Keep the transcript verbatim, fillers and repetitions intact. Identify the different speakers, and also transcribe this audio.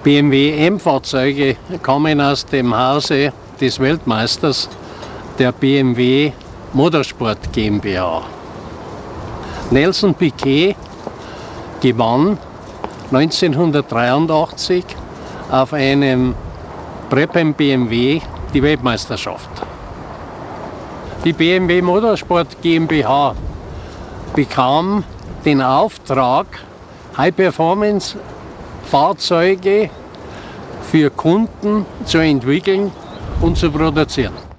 Speaker 1: B M W M-Fahrzeuge kommen aus dem Hause des Weltmeisters der B M W Motorsport GmbH. Nelson Piquet gewann neunzehnhundertdreiundachtzig auf einem Prep'em B M W die Weltmeisterschaft. Die B M W Motorsport GmbH bekam den Auftrag, High-Performance-Fahrzeuge für Kunden zu entwickeln und zu produzieren.